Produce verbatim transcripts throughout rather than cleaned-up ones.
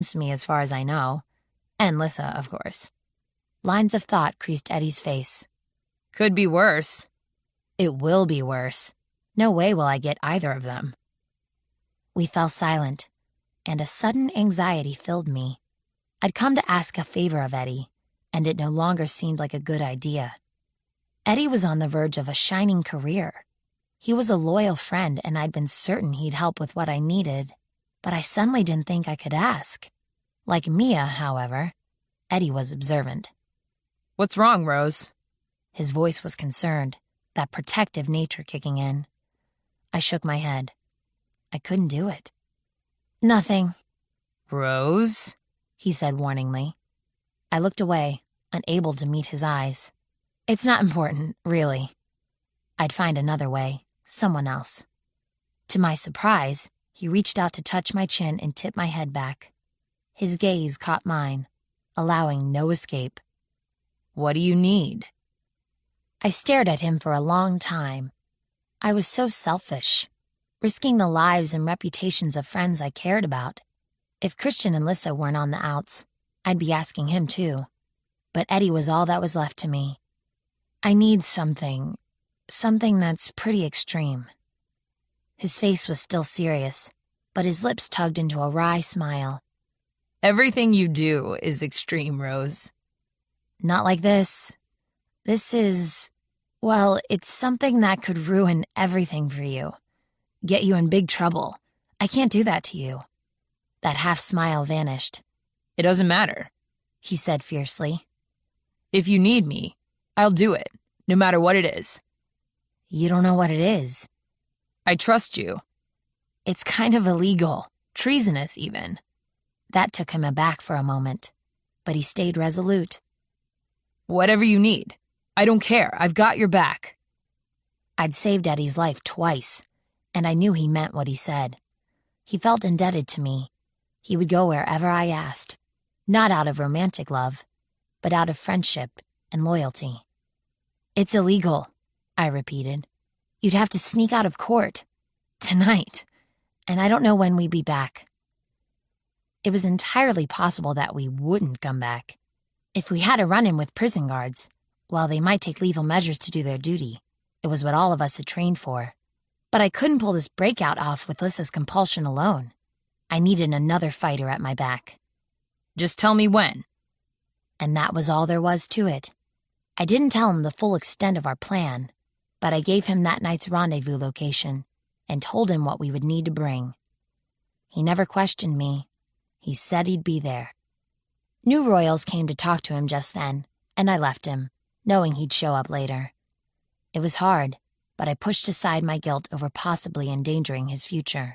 me as far as I know. And Lissa, of course. Lines of thought creased Eddie's face. Could be worse. It will be worse. No way will I get either of them. We fell silent, and a sudden anxiety filled me. I'd come to ask a favor of Eddie, and it no longer seemed like a good idea. Eddie was on the verge of a shining career. He was a loyal friend, and I'd been certain he'd help with what I needed, but I suddenly didn't think I could ask. Like Mia, however, Eddie was observant. What's wrong, Rose? His voice was concerned, that protective nature kicking in. I shook my head. I couldn't do it. Nothing. Rose? He said warningly. I looked away, unable to meet his eyes. It's not important, really. I'd find another way, someone else. To my surprise, he reached out to touch my chin and tip my head back. His gaze caught mine, allowing no escape. What do you need? I stared at him for a long time. I was so selfish, risking the lives and reputations of friends I cared about. If Christian and Lissa weren't on the outs, I'd be asking him too. But Eddie was all that was left to me. I need something, something that's pretty extreme. His face was still serious, but his lips tugged into a wry smile. Everything you do is extreme, Rose. Not like this. This is, well, it's something that could ruin everything for you. Get you in big trouble. I can't do that to you. That half smile vanished. It doesn't matter, he said fiercely. If you need me, I'll do it, no matter what it is. You don't know what it is. I trust you. It's kind of illegal, treasonous even. That took him aback for a moment, but he stayed resolute. Whatever you need. I don't care. I've got your back. I'd saved Eddie's life twice, and I knew he meant what he said. He felt indebted to me. He would go wherever I asked, not out of romantic love, but out of friendship and loyalty. It's illegal, I repeated. You'd have to sneak out of court. Tonight. And I don't know when we'd be back. It was entirely possible that we wouldn't come back. If we had a run-in with prison guards, well, they might take lethal measures to do their duty. It was what all of us had trained for. But I couldn't pull this breakout off with Lissa's compulsion alone. I needed another fighter at my back. Just tell me when. And that was all there was to it. I didn't tell him the full extent of our plan, but I gave him that night's rendezvous location and told him what we would need to bring. He never questioned me. He said he'd be there. New Royals came to talk to him just then, and I left him, knowing he'd show up later. It was hard, but I pushed aside my guilt over possibly endangering his future.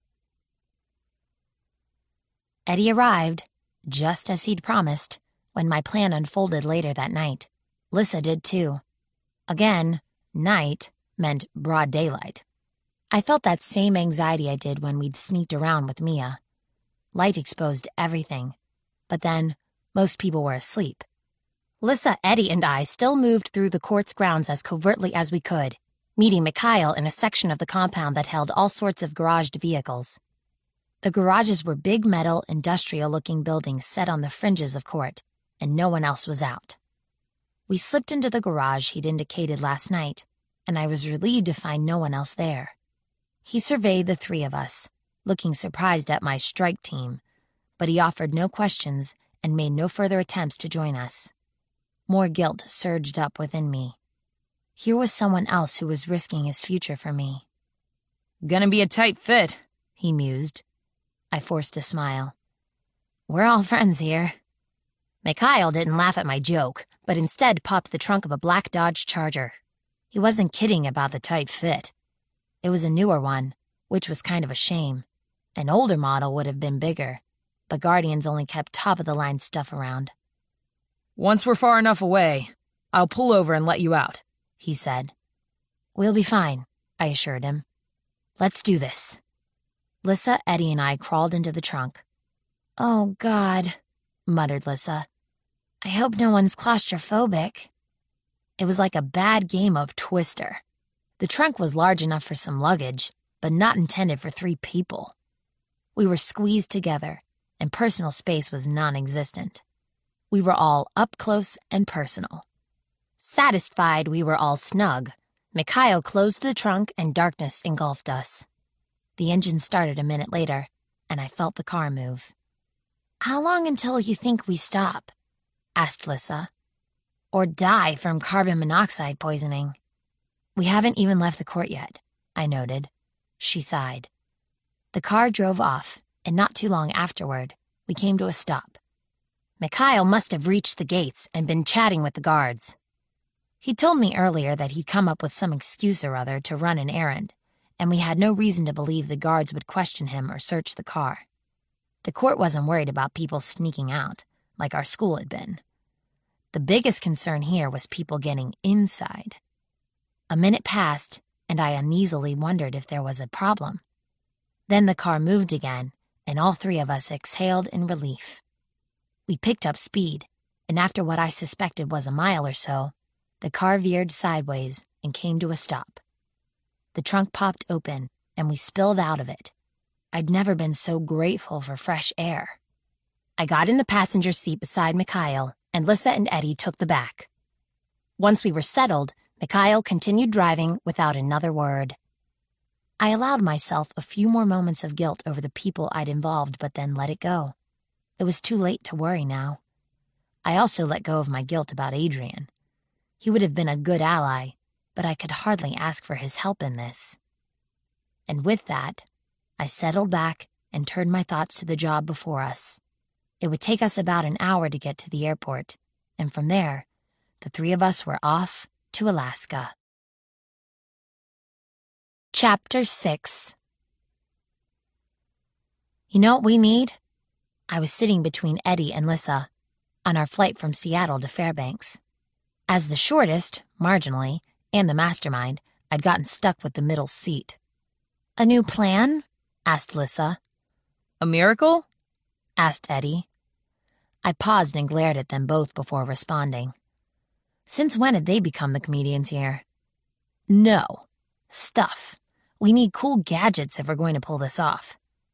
Eddie arrived, just as he'd promised, when my plan unfolded later that night. Lissa did too. Again, night meant broad daylight. I felt that same anxiety I did when we'd sneaked around with Mia. Light exposed everything, but then most people were asleep. Lissa, Eddie, and I still moved through the court's grounds as covertly as we could, meeting Mikhail in a section of the compound that held all sorts of garaged vehicles. The garages were big metal, industrial-looking buildings set on the fringes of court, and no one else was out. We slipped into the garage he'd indicated last night, and I was relieved to find no one else there. He surveyed the three of us, looking surprised at my strike team, but he offered no questions and made no further attempts to join us. More guilt surged up within me. Here was someone else who was risking his future for me. Gonna be a tight fit, he mused. I forced a smile. We're all friends here. Mikhail didn't laugh at my joke, but instead popped the trunk of a black Dodge Charger. He wasn't kidding about the tight fit. It was a newer one, which was kind of a shame. An older model would have been bigger, but Guardians only kept top-of-the-line stuff around. Once we're far enough away, I'll pull over and let you out, he said. We'll be fine, I assured him. Let's do this. Lissa, Eddie, and I crawled into the trunk. Oh, God, muttered Lissa. I hope no one's claustrophobic. It was like a bad game of Twister. The trunk was large enough for some luggage, but not intended for three people. We were squeezed together, and personal space was non-existent. We were all up close and personal. Satisfied we were all snug, Mikhail closed the trunk and darkness engulfed us. The engine started a minute later, and I felt the car move. "How long until you think we stop?" asked Lissa. "Or die from carbon monoxide poisoning?" "We haven't even left the court yet," I noted. She sighed. The car drove off, and not too long afterward, we came to a stop. Mikhail must have reached the gates and been chatting with the guards. He told me earlier that he'd come up with some excuse or other to run an errand, and we had no reason to believe the guards would question him or search the car. The court wasn't worried about people sneaking out, like our school had been. The biggest concern here was people getting inside. A minute passed, and I uneasily wondered if there was a problem. Then the car moved again, and all three of us exhaled in relief. We picked up speed, and after what I suspected was a mile or so, the car veered sideways and came to a stop. The trunk popped open, and we spilled out of it. I'd never been so grateful for fresh air. I got in the passenger seat beside Mikhail, and Lissa and Eddie took the back. Once we were settled, Mikhail continued driving without another word. I allowed myself a few more moments of guilt over the people I'd involved, but then let it go. It was too late to worry now. I also let go of my guilt about Adrian. He would have been a good ally, but I could hardly ask for his help in this. And with that, I settled back and turned my thoughts to the job before us. It would take us about an hour to get to the airport, and from there, the three of us were off to Alaska. Chapter six. You know what we need? I was sitting between Eddie and Lissa on our flight from Seattle to Fairbanks. As the shortest, marginally, and the mastermind, I'd gotten stuck with the middle seat. "A new plan?" asked Lissa. "A miracle?" asked Eddie. I paused and glared at them both before responding. Since when had they become the comedians here? No. Stuff. We need cool gadgets if we're going to pull this off.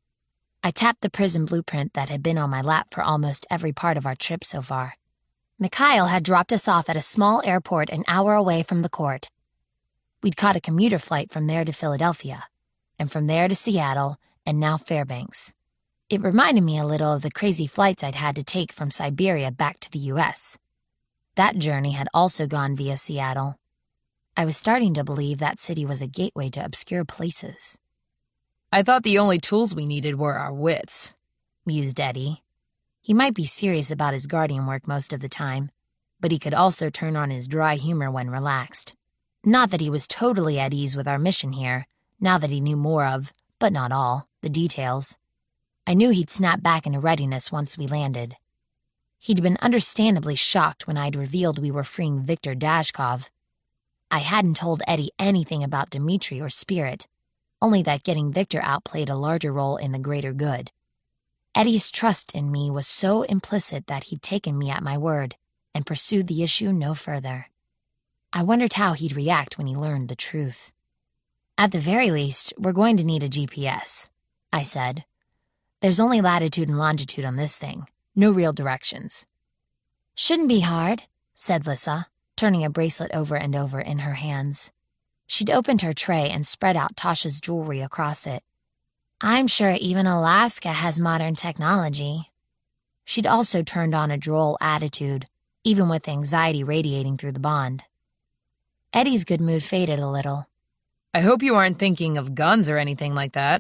I tapped the prison blueprint that had been on my lap for almost every part of our trip so far. Mikhail had dropped us off at a small airport an hour away from the court. We'd caught a commuter flight from there to Philadelphia, and from there to Seattle, and now Fairbanks. It reminded me a little of the crazy flights I'd had to take from Siberia back to the U S. That journey had also gone via Seattle. I was starting to believe that city was a gateway to obscure places. "I thought the only tools we needed were our wits," mused Eddie. He might be serious about his guardian work most of the time, but he could also turn on his dry humor when relaxed. Not that he was totally at ease with our mission here, now that he knew more of, but not all, the details. I knew he'd snap back into readiness once we landed. He'd been understandably shocked when I'd revealed we were freeing Viktor Dashkov. I hadn't told Eddie anything about Dmitri or Spirit, only that getting Viktor out played a larger role in the greater good. Eddie's trust in me was so implicit that he'd taken me at my word and pursued the issue no further. I wondered how he'd react when he learned the truth. "At the very least, we're going to need a G P S," I said. "There's only latitude and longitude on this thing, no real directions." "Shouldn't be hard," said Lissa, turning a bracelet over and over in her hands. She'd opened her tray and spread out Tasha's jewelry across it. "I'm sure even Alaska has modern technology." She'd also turned on a droll attitude, even with anxiety radiating through the bond. Eddie's good mood faded a little. "I hope you aren't thinking of guns or anything like that."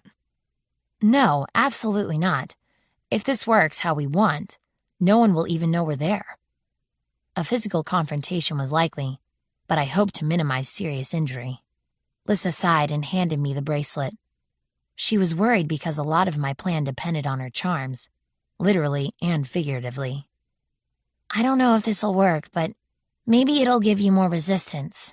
"No, absolutely not. If this works how we want, no one will even know we're there." A physical confrontation was likely, but I hoped to minimize serious injury. Lissa sighed and handed me the bracelet. She was worried because a lot of my plan depended on her charms, literally and figuratively. "I don't know if this'll work, but maybe it'll give you more resistance."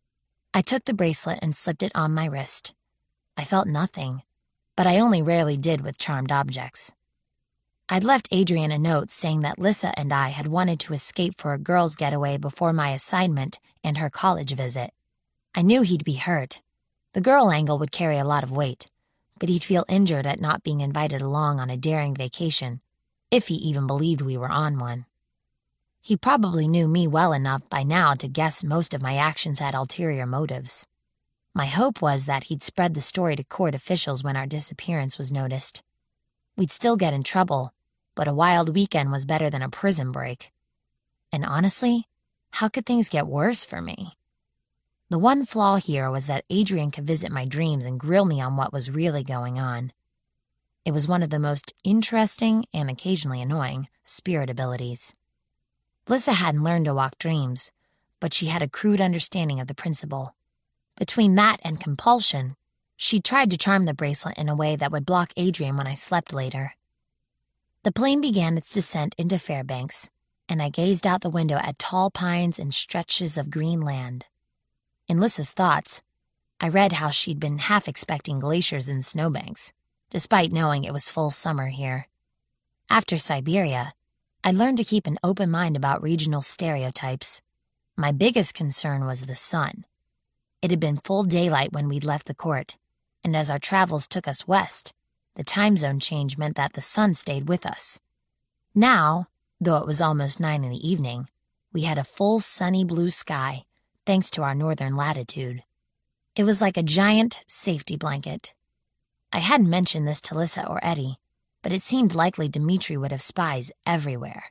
I took the bracelet and slipped it on my wrist. I felt nothing, but I only rarely did with charmed objects. I'd left Adrian a note saying that Lissa and I had wanted to escape for a girls' getaway before my assignment and her college visit. I knew he'd be hurt. The girl angle would carry a lot of weight, but he'd feel injured at not being invited along on a daring vacation, if he even believed we were on one. He probably knew me well enough by now to guess most of my actions had ulterior motives. My hope was that he'd spread the story to court officials when our disappearance was noticed. We'd still get in trouble, but a wild weekend was better than a prison break. And honestly, how could things get worse for me? The one flaw here was that Adrian could visit my dreams and grill me on what was really going on. It was one of the most interesting and occasionally annoying spirit abilities. Lissa hadn't learned to walk dreams, but she had a crude understanding of the principle. Between that and compulsion, she tried to charm the bracelet in a way that would block Adrian when I slept later. The plane began its descent into Fairbanks, and I gazed out the window at tall pines and stretches of green land. In Lissa's thoughts, I read how she'd been half expecting glaciers and snowbanks, despite knowing it was full summer here. After Siberia, I learned to keep an open mind about regional stereotypes. My biggest concern was the sun. It had been full daylight when we'd left the court, and as our travels took us west, the time zone change meant that the sun stayed with us. Now, though it was almost nine in the evening, we had a full sunny blue sky, thanks to our northern latitude. It was like a giant safety blanket. I hadn't mentioned this to Lissa or Eddie, but it seemed likely Dmitri would have spies everywhere.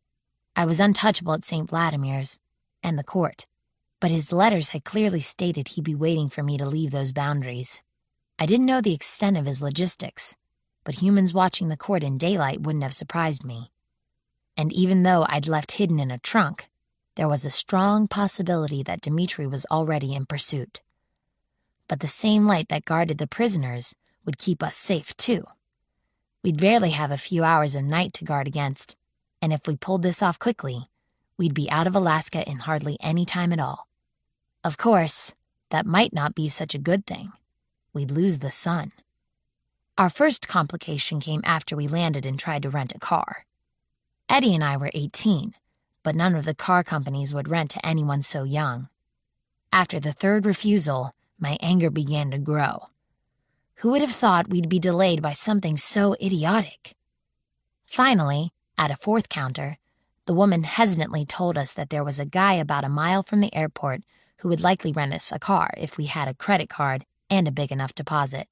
I was untouchable at Saint Vladimir's and the court, but his letters had clearly stated he'd be waiting for me to leave those boundaries. I didn't know the extent of his logistics, but humans watching the court in daylight wouldn't have surprised me. And even though I'd left hidden in a trunk, there was a strong possibility that Dmitri was already in pursuit. But the same light that guarded the prisoners would keep us safe, too. We'd barely have a few hours of night to guard against, and if we pulled this off quickly, we'd be out of Alaska in hardly any time at all. Of course, that might not be such a good thing. We'd lose the sun. Our first complication came after we landed and tried to rent a car. Eddie and I were eighteen, but none of the car companies would rent to anyone so young. After the third refusal, my anger began to grow. Who would have thought we'd be delayed by something so idiotic? Finally, at a fourth counter, the woman hesitantly told us that there was a guy about a mile from the airport who would likely rent us a car if we had a credit card and a big enough deposit.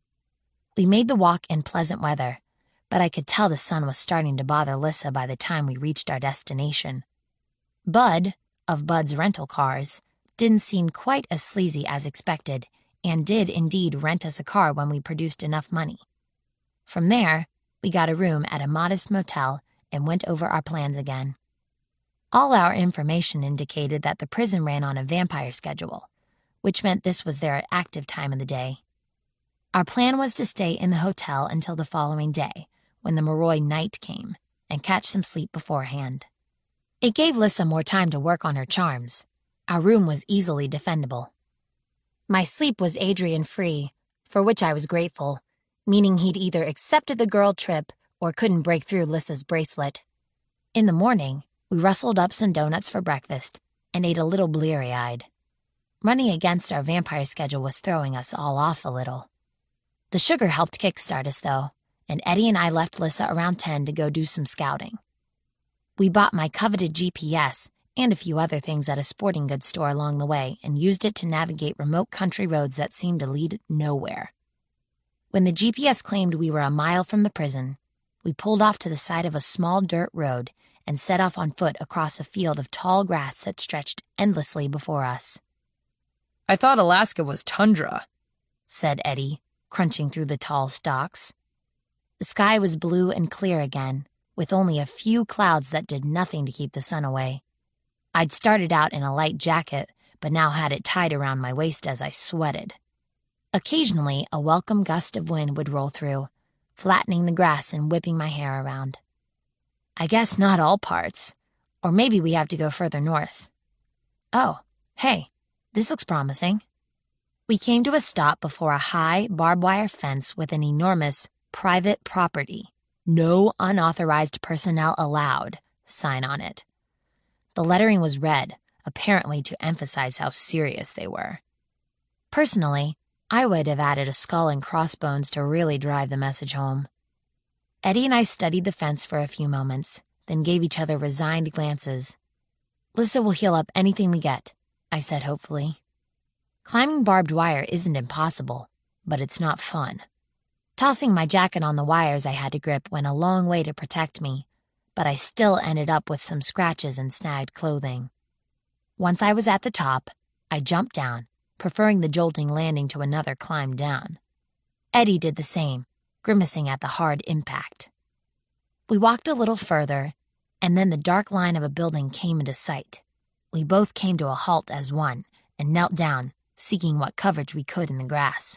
We made the walk in pleasant weather, but I could tell the sun was starting to bother Lissa by the time we reached our destination. Bud, of Bud's Rental Cars, didn't seem quite as sleazy as expected, and did indeed rent us a car when we produced enough money. From there, we got a room at a modest motel and went over our plans again. All our information indicated that the prison ran on a vampire schedule, which meant this was their active time of the day. Our plan was to stay in the hotel until the following day, when the Moroi night came, and catch some sleep beforehand. It gave Lissa more time to work on her charms. Our room was easily defendable. My sleep was Adrian-free, for which I was grateful, meaning he'd either accepted the girl trip or couldn't break through Lissa's bracelet. In the morning, we rustled up some donuts for breakfast and ate a little bleary-eyed. Running against our vampire schedule was throwing us all off a little. The sugar helped kickstart us, though, and Eddie and I left Lissa around ten to go do some scouting. We bought my coveted G P S and a few other things at a sporting goods store along the way and used it to navigate remote country roads that seemed to lead nowhere. When the G P S claimed we were a mile from the prison, we pulled off to the side of a small dirt road and set off on foot across a field of tall grass that stretched endlessly before us. "I thought Alaska was tundra," said Eddie, crunching through the tall stalks. The sky was blue and clear again, with only a few clouds that did nothing to keep the sun away. I'd started out in a light jacket, but now had it tied around my waist as I sweated. Occasionally, a welcome gust of wind would roll through, flattening the grass and whipping my hair around. I guess not all parts, or maybe we have to go further north. Oh, hey, this looks promising. We came to a stop before a high, barbed wire fence with an enormous private property, no unauthorized personnel allowed sign on it. The lettering was red, apparently to emphasize how serious they were. Personally, I would have added a skull and crossbones to really drive the message home. Eddie and I studied the fence for a few moments, then gave each other resigned glances. Lissa will heal up anything we get, I said hopefully. Climbing barbed wire isn't impossible, but it's not fun. Tossing my jacket on the wires I had to grip went a long way to protect me, but I still ended up with some scratches and snagged clothing. Once I was at the top, I jumped down, preferring the jolting landing to another climb down. Eddie did the same, grimacing at the hard impact. We walked a little further, and then the dark line of a building came into sight. We both came to a halt as one and knelt down, seeking what coverage we could in the grass.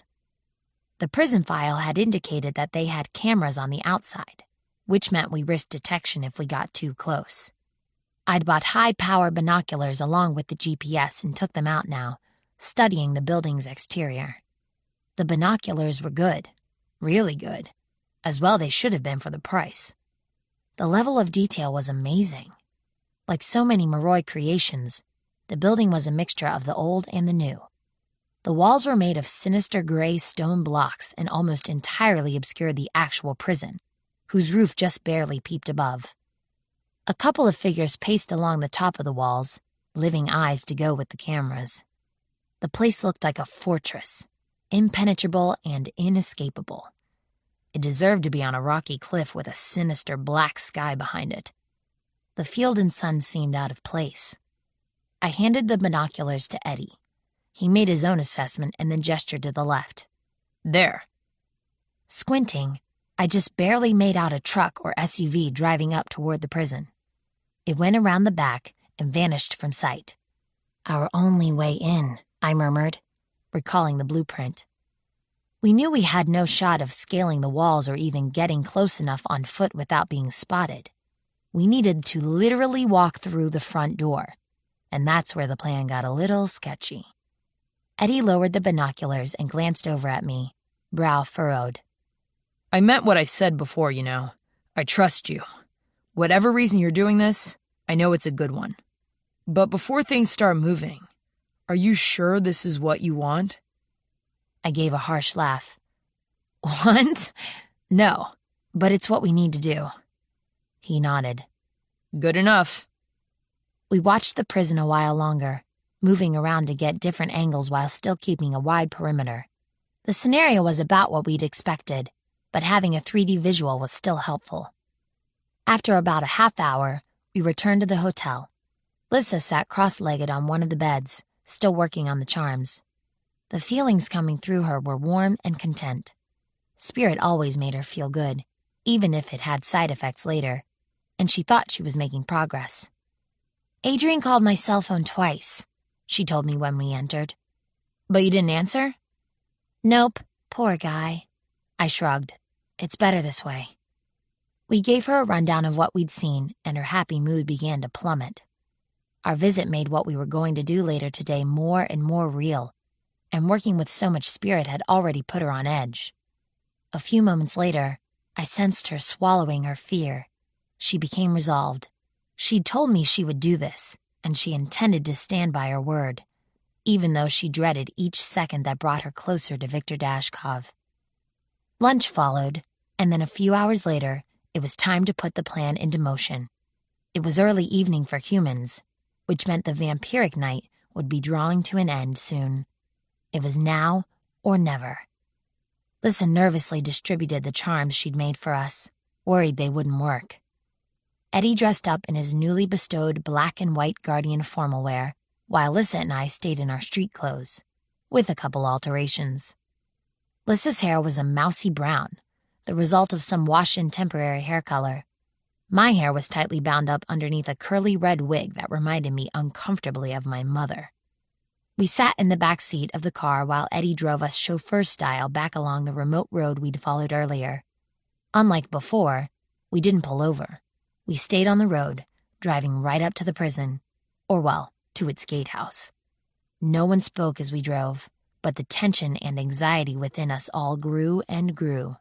The prison file had indicated that they had cameras on the outside, which meant we risked detection if we got too close. I'd bought high-power binoculars along with the G P S and took them out now, studying the building's exterior. The binoculars were good, really good, as well they should have been for the price. The level of detail was amazing. Like so many Moroi creations, the building was a mixture of the old and the new. The walls were made of sinister gray stone blocks and almost entirely obscured the actual prison, whose roof just barely peeped above. A couple of figures paced along the top of the walls, living eyes to go with the cameras. The place looked like a fortress, impenetrable and inescapable. It deserved to be on a rocky cliff with a sinister black sky behind it. The field and sun seemed out of place. I handed the binoculars to Eddie. He made his own assessment and then gestured to the left. There. Squinting, I just barely made out a truck or S U V driving up toward the prison. It went around the back and vanished from sight. Our only way in, I murmured, recalling the blueprint. We knew we had no shot of scaling the walls or even getting close enough on foot without being spotted. We needed to literally walk through the front door, and that's where the plan got a little sketchy. Eddie lowered the binoculars and glanced over at me, brow furrowed. I meant what I said before, you know. I trust you. Whatever reason you're doing this, I know it's a good one. But before things start moving, are you sure this is what you want? I gave a harsh laugh. Want? No, but it's what we need to do. He nodded. Good enough. We watched the prison a while longer, moving around to get different angles while still keeping a wide perimeter. The scenario was about what we'd expected, but having a three D visual was still helpful. After about a half hour, we returned to the hotel. Lissa sat cross-legged on one of the beds, still working on the charms. The feelings coming through her were warm and content. Spirit always made her feel good, even if it had side effects later, and she thought she was making progress. Adrian called my cell phone twice, she told me when we entered. But you didn't answer? Nope, poor guy. I shrugged. It's better this way. We gave her a rundown of what we'd seen, and her happy mood began to plummet. Our visit made what we were going to do later today more and more real, and working with so much spirit had already put her on edge. A few moments later, I sensed her swallowing her fear. She became resolved. She'd told me she would do this, and she intended to stand by her word, even though she dreaded each second that brought her closer to Viktor Dashkov. Lunch followed, and then a few hours later, it was time to put the plan into motion. It was early evening for humans, which meant the vampiric night would be drawing to an end soon. It was now or never. Lissa nervously distributed the charms she'd made for us, worried they wouldn't work. Eddie dressed up in his newly bestowed black and white Guardian formal wear, while Lissa and I stayed in our street clothes, with a couple alterations. Lissa's hair was a mousy brown, the result of some wash-in temporary hair color. My hair was tightly bound up underneath a curly red wig that reminded me uncomfortably of my mother. We sat in the back seat of the car while Eddie drove us chauffeur-style back along the remote road we'd followed earlier. Unlike before, we didn't pull over. We stayed on the road, driving right up to the prison, or well, to its gatehouse. No one spoke as we drove, but the tension and anxiety within us all grew and grew.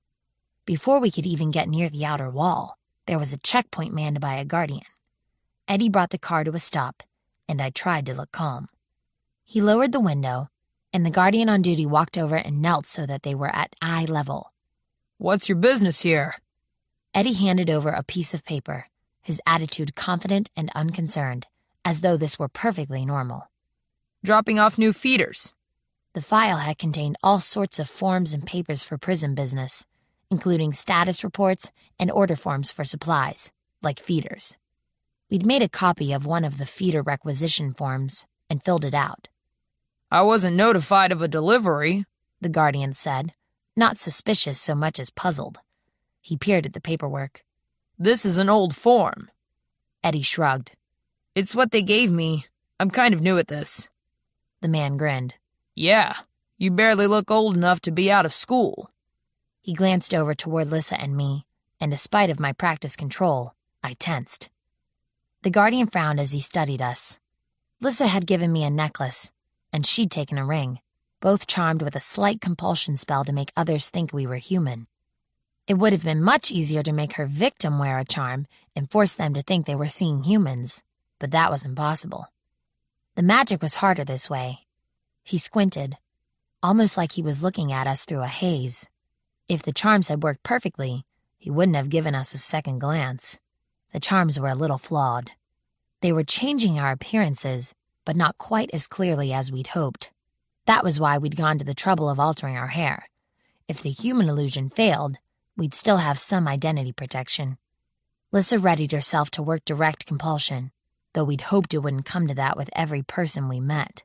Before we could even get near the outer wall, there was a checkpoint manned by a guardian. Eddie brought the car to a stop, and I tried to look calm. He lowered the window, and the guardian on duty walked over and knelt so that they were at eye level. What's your business here? Eddie handed over a piece of paper, his attitude confident and unconcerned, as though this were perfectly normal. Dropping off new feeders. The file had contained all sorts of forms and papers for prison business, including status reports and order forms for supplies, like feeders. We'd made a copy of one of the feeder requisition forms and filled it out. I wasn't notified of a delivery, the guardian said, not suspicious so much as puzzled. He peered at the paperwork. This is an old form. Eddie shrugged. It's what they gave me. I'm kind of new at this. The man grinned. Yeah, you barely look old enough to be out of school. He glanced over toward Lissa and me, and despite of my practice control, I tensed. The guardian frowned as he studied us. Lissa had given me a necklace, and she'd taken a ring, both charmed with a slight compulsion spell to make others think we were human. It would have been much easier to make her victim wear a charm and force them to think they were seeing humans, but that was impossible. The magic was harder this way. He squinted, almost like he was looking at us through a haze. If the charms had worked perfectly, he wouldn't have given us a second glance. The charms were a little flawed. They were changing our appearances, but not quite as clearly as we'd hoped. That was why we'd gone to the trouble of altering our hair. If the human illusion failed, we'd still have some identity protection. Lissa readied herself to work direct compulsion, though we'd hoped it wouldn't come to that with every person we met.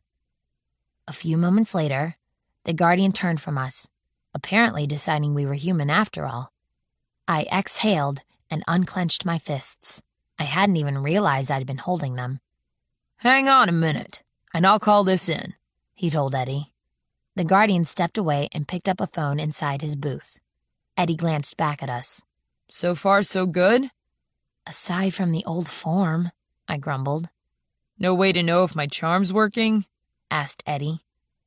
A few moments later, the guardian turned from us, apparently deciding we were human after all. I exhaled and unclenched my fists. I hadn't even realized I'd been holding them. Hang on a minute, and I'll call this in, he told Eddie. The guardian stepped away and picked up a phone inside his booth. Eddie glanced back at us. So far, so good? Aside from the old form, I grumbled. No way to know if my charm's working? Asked Eddie.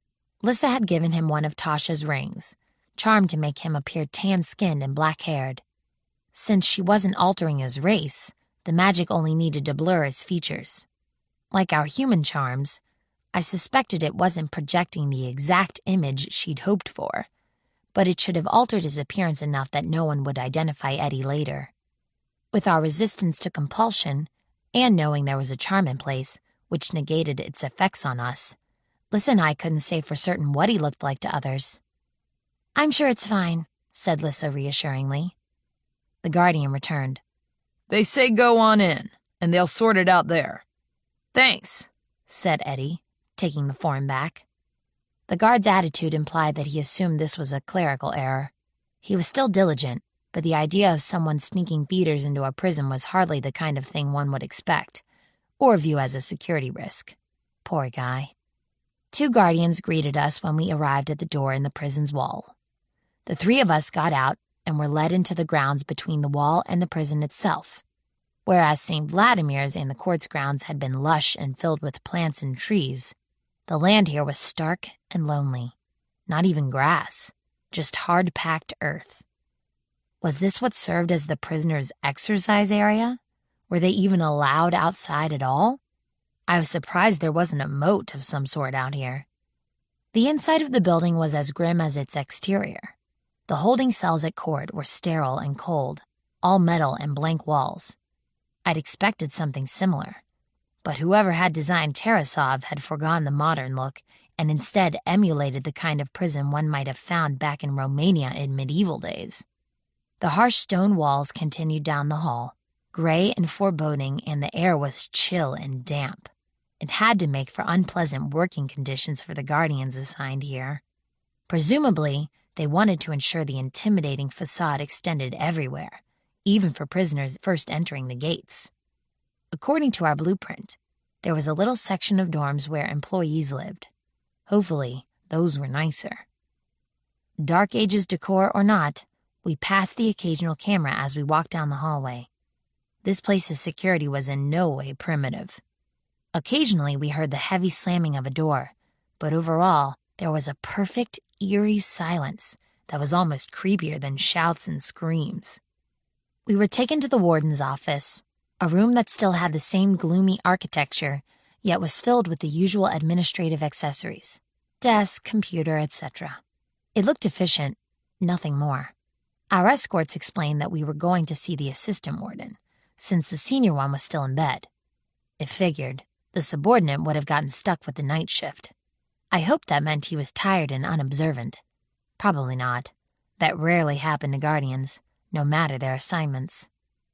Lissa had given him one of Tasha's rings, charmed to make him appear tan-skinned and black-haired. Since she wasn't altering his race, the magic only needed to blur his features. Like our human charms, I suspected it wasn't projecting the exact image she'd hoped for, but it should have altered his appearance enough that no one would identify Eddie later. With our resistance to compulsion, and knowing there was a charm in place, which negated its effects on us, Lissa and I couldn't say for certain what he looked like to others. I'm sure it's fine, said Lissa reassuringly. The guardian returned. They say go on in, and they'll sort it out there. Thanks, said Eddie, taking the form back. The guard's attitude implied that he assumed this was a clerical error. He was still diligent, but the idea of someone sneaking feeders into a prison was hardly the kind of thing one would expect, or view as a security risk. Poor guy. Two guardians greeted us when we arrived at the door in the prison's wall. The three of us got out and were led into the grounds between the wall and the prison itself. Whereas Saint Vladimir's and the court's grounds had been lush and filled with plants and trees, the land here was stark and lonely. Not even grass, just hard-packed earth. Was this what served as the prisoners' exercise area? Were they even allowed outside at all? I was surprised there wasn't a moat of some sort out here. The inside of the building was as grim as its exterior. The holding cells at court were sterile and cold, all metal and blank walls. I'd expected something similar, but whoever had designed Tarasov had forgone the modern look and instead emulated the kind of prison one might have found back in Romania in medieval days. The harsh stone walls continued down the hall, gray and foreboding, and the air was chill and damp. It had to make for unpleasant working conditions for the guardians assigned here. Presumably, they wanted to ensure the intimidating facade extended everywhere, even for prisoners first entering the gates. According to our blueprint, there was a little section of dorms where employees lived. Hopefully, those were nicer. Dark Ages decor or not, we passed the occasional camera as we walked down the hallway. This place's security was in no way primitive. Occasionally, we heard the heavy slamming of a door, but overall, there was a perfect, eerie silence that was almost creepier than shouts and screams. We were taken to the warden's office, a room that still had the same gloomy architecture, yet was filled with the usual administrative accessories. Desk, computer, et cetera. It looked efficient, nothing more. Our escorts explained that we were going to see the assistant warden, since the senior one was still in bed. It figured the subordinate would have gotten stuck with the night shift. I hoped that meant he was tired and unobservant. Probably not. That rarely happened to Guardians, no matter their assignments.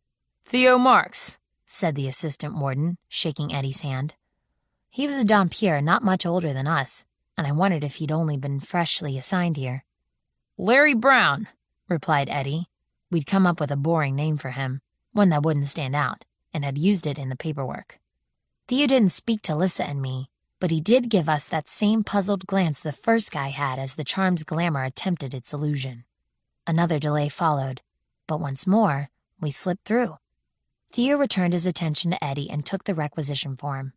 Theo Marks, said the assistant warden, shaking Eddie's hand. He was a Dhampir not much older than us, and I wondered if he'd only been freshly assigned here. Larry Brown, replied Eddie. We'd come up with a boring name for him, one that wouldn't stand out, and had used it in the paperwork. Theo didn't speak to Lissa and me, but he did give us that same puzzled glance the first guy had as the charm's glamour attempted its illusion. Another delay followed, but once more, we slipped through. Theo returned his attention to Eddie and took the requisition form.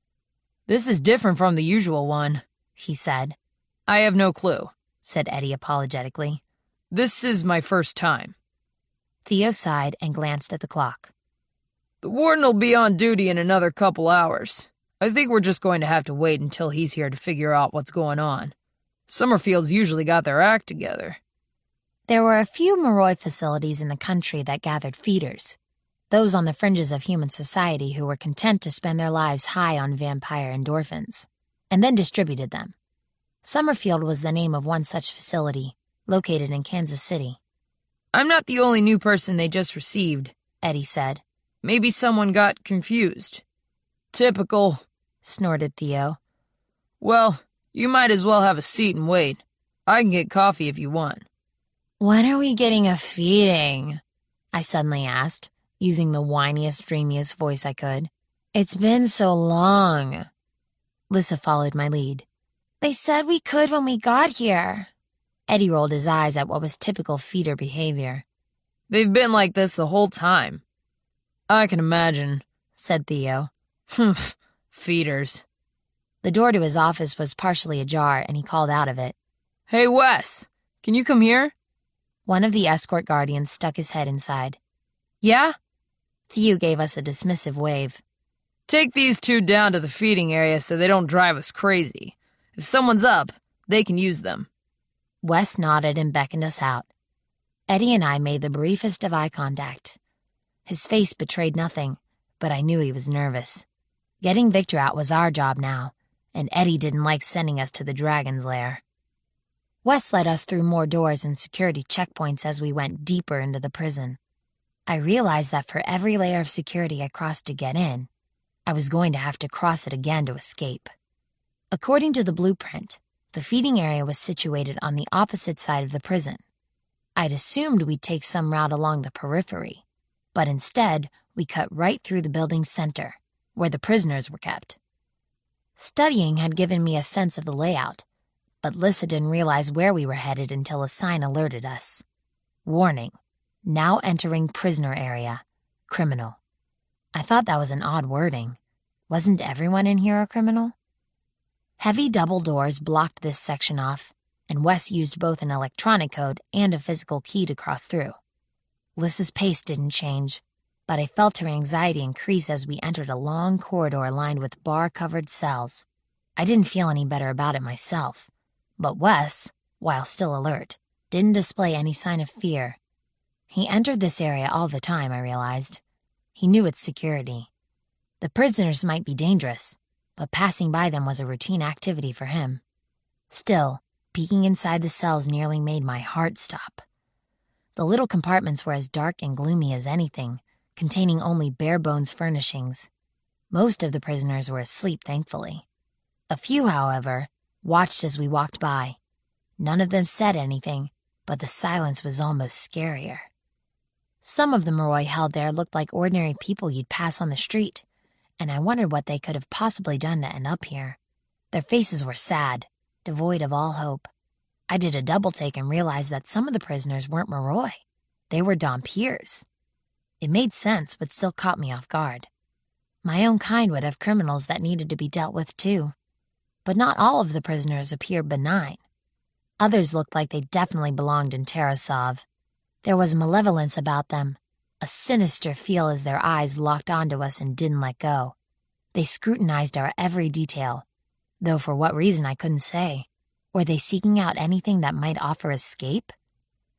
This is different from the usual one, he said. I have no clue, said Eddie apologetically. This is my first time. Theo sighed and glanced at the clock. The warden will be on duty in another couple hours. I think we're just going to have to wait until he's here to figure out what's going on. Summerfield's usually got their act together. There were a few Moroi facilities in the country that gathered feeders, those on the fringes of human society who were content to spend their lives high on vampire endorphins, and then distributed them. Summerfield was the name of one such facility, located in Kansas City. I'm not the only new person they just received, Eddie said. Maybe someone got confused. Typical, snorted Theo. Well, you might as well have a seat and wait. I can get coffee if you want. When are we getting a feeding? I suddenly asked, using the whiniest, dreamiest voice I could. It's been so long. Lissa followed my lead. They said we could when we got here. Eddie rolled his eyes at what was typical feeder behavior. They've been like this the whole time. I can imagine, said Theo. Humph, feeders. The door to his office was partially ajar, and he called out of it. Hey, Wes, can you come here? One of the escort guardians stuck his head inside. Yeah? Theo gave us a dismissive wave. Take these two down to the feeding area so they don't drive us crazy. If someone's up, they can use them. Wes nodded and beckoned us out. Eddie and I made the briefest of eye contact. His face betrayed nothing, but I knew he was nervous. Getting Victor out was our job now, and Eddie didn't like sending us to the dragon's lair. Wes led us through more doors and security checkpoints as we went deeper into the prison. I realized that for every layer of security I crossed to get in, I was going to have to cross it again to escape. According to the blueprint, the feeding area was situated on the opposite side of the prison. I'd assumed we'd take some route along the periphery, but instead we cut right through the building's center, where the prisoners were kept. Studying had given me a sense of the layout, but Lissa didn't realize where we were headed until a sign alerted us. Warning, now entering prisoner area, criminal. I thought that was an odd wording. Wasn't everyone in here a criminal? Heavy double doors blocked this section off, and Wes used both an electronic code and a physical key to cross through. Lissa's pace didn't change, but I felt her anxiety increase as we entered a long corridor lined with bar-covered cells. I didn't feel any better about it myself, but Wes, while still alert, didn't display any sign of fear. He entered this area all the time, I realized. He knew its security. The prisoners might be dangerous, but passing by them was a routine activity for him. Still, peeking inside the cells nearly made my heart stop. The little compartments were as dark and gloomy as anything, containing only bare-bones furnishings. Most of the prisoners were asleep, thankfully. A few, however, watched as we walked by. None of them said anything, but the silence was almost scarier. Some of the Moroi held there looked like ordinary people you'd pass on the street, and I wondered what they could have possibly done to end up here. Their faces were sad, devoid of all hope. I did a double-take and realized that some of the prisoners weren't Moroi. They were Dhampirs. It made sense, but still caught me off guard. My own kind would have criminals that needed to be dealt with, too. But not all of the prisoners appeared benign. Others looked like they definitely belonged in Tarasov. There was malevolence about them, a sinister feel as their eyes locked onto us and didn't let go. They scrutinized our every detail, though for what reason I couldn't say. Were they seeking out anything that might offer escape?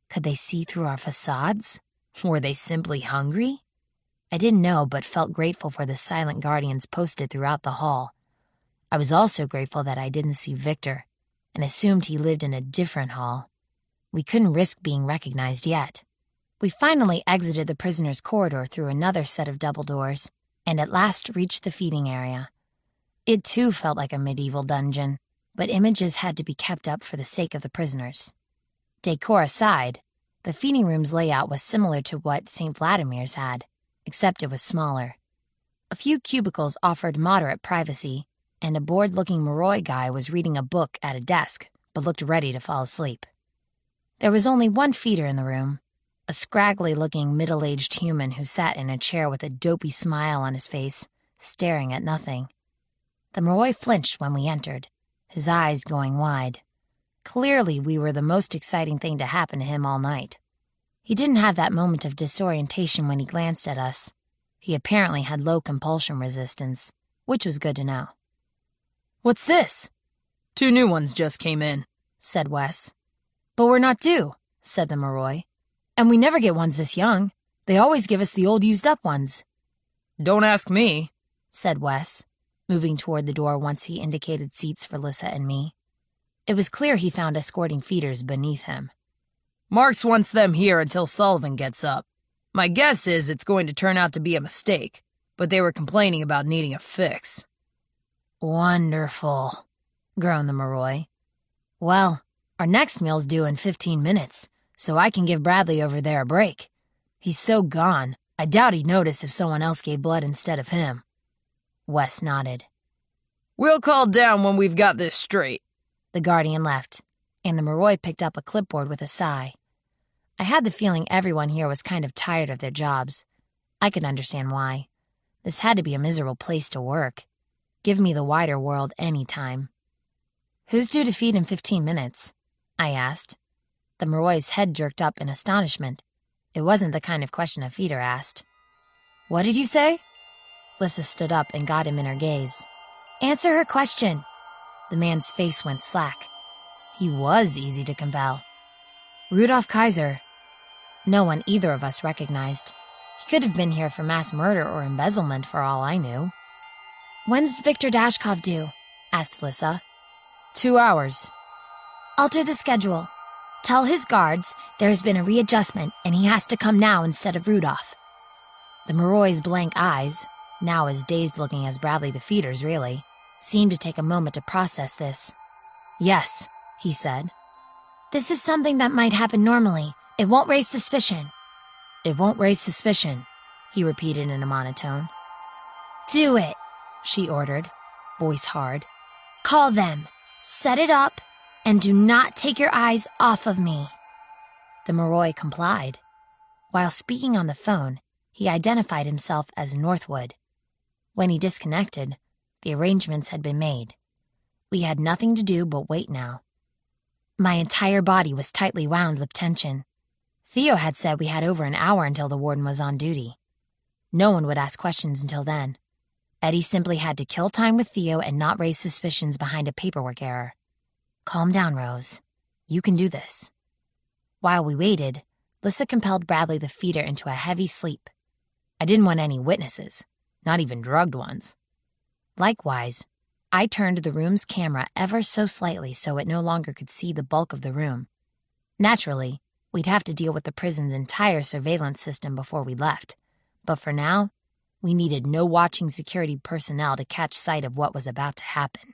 Could they see through our facades? Were they simply hungry? I didn't know, but felt grateful for the silent guardians posted throughout the hall. I was also grateful that I didn't see Victor, and assumed he lived in a different hall. We couldn't risk being recognized yet. We finally exited the prisoner's corridor through another set of double doors, and at last reached the feeding area. It too felt like a medieval dungeon, but images had to be kept up for the sake of the prisoners. Decor aside, the feeding room's layout was similar to what Saint Vladimir's had, except it was smaller. A few cubicles offered moderate privacy, and a bored-looking Moroi guy was reading a book at a desk, but looked ready to fall asleep. There was only one feeder in the room, a scraggly-looking middle-aged human who sat in a chair with a dopey smile on his face, staring at nothing. The Moroi flinched when we entered, his eyes going wide. Clearly we were the most exciting thing to happen to him all night. He didn't have that moment of disorientation when he glanced at us. He apparently had low compulsion resistance, which was good to know. "What's this?" "Two new ones just came in," said Wes. "But we're not due," said the Moroi. "And we never get ones this young. They always give us the old used-up ones." "Don't ask me," said Wes, moving toward the door once he indicated seats for Lissa and me. It was clear he found escorting feeders beneath him. "Marks wants them here until Sullivan gets up. My guess is it's going to turn out to be a mistake, but they were complaining about needing a fix." "Wonderful," groaned the Moroi. "Well, our next meal's due in fifteen minutes, so I can give Bradley over there a break. He's so gone, I doubt he'd notice if someone else gave blood instead of him." Wes nodded. "We'll call down when we've got this straight." The guardian left, and the Moroi picked up a clipboard with a sigh. I had the feeling everyone here was kind of tired of their jobs. I could understand why. This had to be a miserable place to work. Give me the wider world any time. "Who's due to feed in fifteen minutes?" I asked. The Moroi's head jerked up in astonishment. It wasn't the kind of question a feeder asked. "What did you say?" Lissa stood up and got him in her gaze. "Answer her question." The man's face went slack. He was easy to compel. "Rudolf Kaiser." No one either of us recognized. He could have been here for mass murder or embezzlement for all I knew. "When's Victor Dashkov due?" asked Lissa. Two hours." "Alter the schedule. Tell his guards there has been a readjustment and he has to come now instead of Rudolph." The Moroi's blank eyes, now as dazed-looking as Bradley the feeder's really, seemed to take a moment to process this. "Yes," he said. "This is something that might happen normally. It won't raise suspicion." "It won't raise suspicion," he repeated in a monotone. "Do it," she ordered, voice hard. "Call them, set it up, and do not take your eyes off of me." The Moroi complied. While speaking on the phone, he identified himself as Northwood. When he disconnected, the arrangements had been made. We had nothing to do but wait now. My entire body was tightly wound with tension. Theo had said we had over an hour until the warden was on duty. No one would ask questions until then. Eddie simply had to kill time with Theo and not raise suspicions behind a paperwork error. "Calm down, Rose. You can do this." While we waited, Lissa compelled Bradley the feeder into a heavy sleep. I didn't want any witnesses, not even drugged ones. Likewise, I turned the room's camera ever so slightly so it no longer could see the bulk of the room. Naturally, we'd have to deal with the prison's entire surveillance system before we left, but for now, we needed no watching security personnel to catch sight of what was about to happen.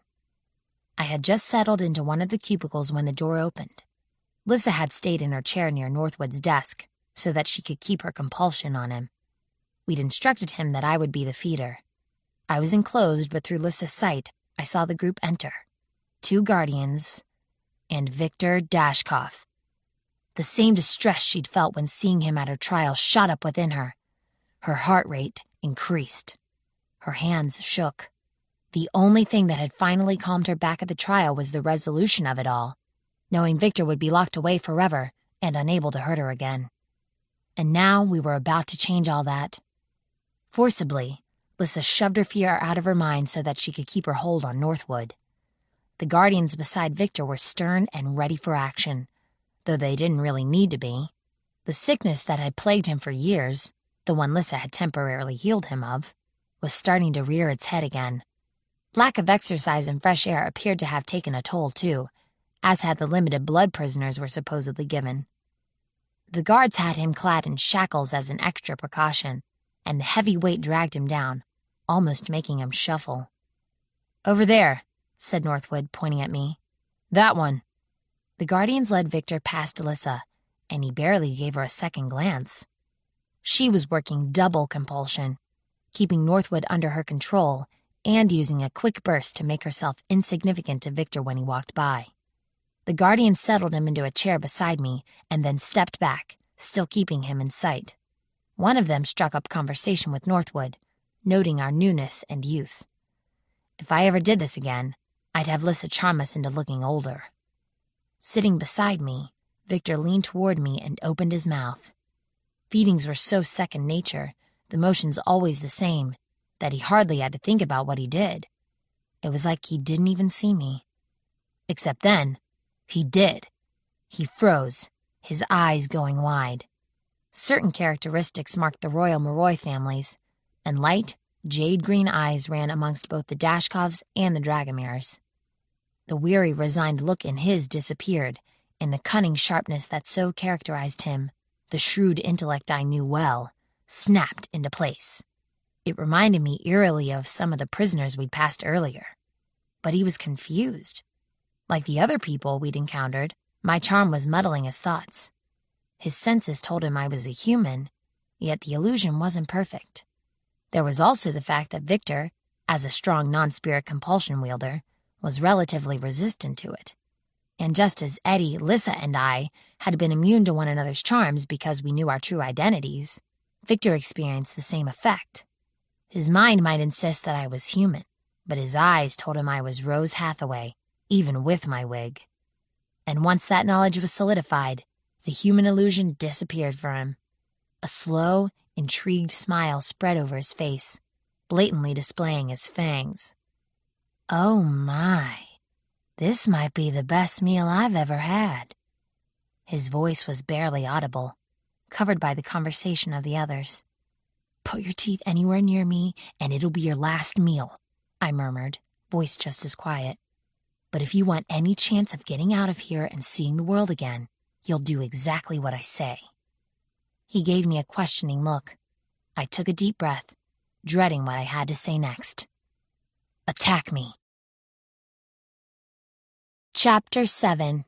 I had just settled into one of the cubicles when the door opened. Lissa had stayed in her chair near Northwood's desk so that she could keep her compulsion on him. We'd instructed him that I would be the feeder. I was enclosed, but through Lissa's sight, I saw the group enter. Two guardians and Victor Dashkov. The same distress she'd felt when seeing him at her trial shot up within her. Her heart rate increased. Her hands shook. The only thing that had finally calmed her back at the trial was the resolution of it all, knowing Victor would be locked away forever and unable to hurt her again. And now we were about to change all that. Forcibly, Lissa shoved her fear out of her mind so that she could keep her hold on Northwood. The guardians beside Victor were stern and ready for action. though they didn't really need to be. The sickness that had plagued him for years, the one Lissa had temporarily healed him of, was starting to rear its head again. Lack of exercise and fresh air appeared to have taken a toll, too, as had the limited blood prisoners were supposedly given. The guards had him clad in shackles as an extra precaution, and the heavy weight dragged him down, almost making him shuffle. "Over there," said Northwood, pointing at me. "That one." The guardians led Victor past Alyssa, and he barely gave her a second glance. She was working double compulsion, keeping Northwood under her control and using a quick burst to make herself insignificant to Victor when he walked by. The guardian settled him into a chair beside me and then stepped back, still keeping him in sight. One of them struck up conversation with Northwood, noting our newness and youth. If I ever did this again, I'd have Lissa charm us into looking older. Sitting beside me, Victor leaned toward me and opened his mouth. Feedings were so second nature, the motions always the same, that he hardly had to think about what he did. It was like he didn't even see me. Except then, he did. He froze, his eyes going wide. Certain characteristics marked the royal Moroi families, and light, jade-green eyes ran amongst both the Dashkovs and the Dragomirs. The weary, resigned look in his disappeared, and the cunning sharpness that so characterized him, the shrewd intellect I knew well, snapped into place. It reminded me eerily of some of the prisoners we'd passed earlier. But he was confused. Like the other people we'd encountered, my charm was muddling his thoughts. His senses told him I was a human, yet the illusion wasn't perfect. There was also the fact that Victor, as a strong non-spirit compulsion wielder, was relatively resistant to it. And just as Eddie, Lissa, and I had been immune to one another's charms because we knew our true identities, Victor experienced the same effect. His mind might insist that I was human, but his eyes told him I was Rose Hathaway, even with my wig. And once that knowledge was solidified, the human illusion disappeared for him. A slow, intrigued smile spread over his face, blatantly displaying his fangs. "Oh my, this might be the best meal I've ever had." His voice was barely audible, covered by the conversation of the others. "Put your teeth anywhere near me, and it'll be your last meal," I murmured, voice just as quiet. "But if you want any chance of getting out of here and seeing the world again, you'll do exactly what I say." He gave me a questioning look. I took a deep breath, dreading what I had to say next. "Attack me." Chapter seven.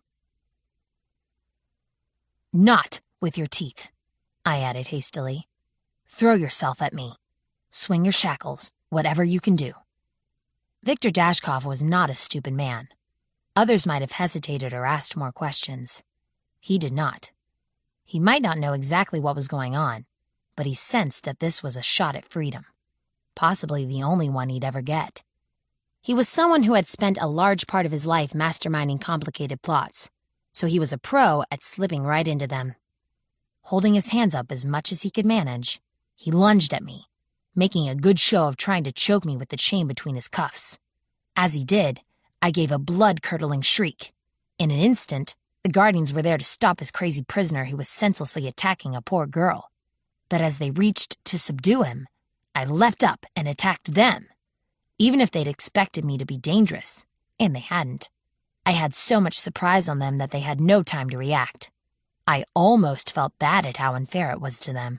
"Not with your teeth," I added hastily. "Throw yourself at me. Swing your shackles, whatever you can do." Victor Dashkov was not a stupid man. Others might have hesitated or asked more questions. He did not. He might not know exactly what was going on, but he sensed that this was a shot at freedom, possibly the only one he'd ever get. He was someone who had spent a large part of his life masterminding complicated plots, so he was a pro at slipping right into them. Holding his hands up as much as he could manage, he lunged at me, making a good show of trying to choke me with the chain between his cuffs. As he did, I gave a blood-curdling shriek. In an instant, the guardians were there to stop his crazy prisoner who was senselessly attacking a poor girl. But as they reached to subdue him, I leapt up and attacked them. Even if they'd expected me to be dangerous, and they hadn't, I had so much surprise on them that they had no time to react. I almost felt bad at how unfair it was to them.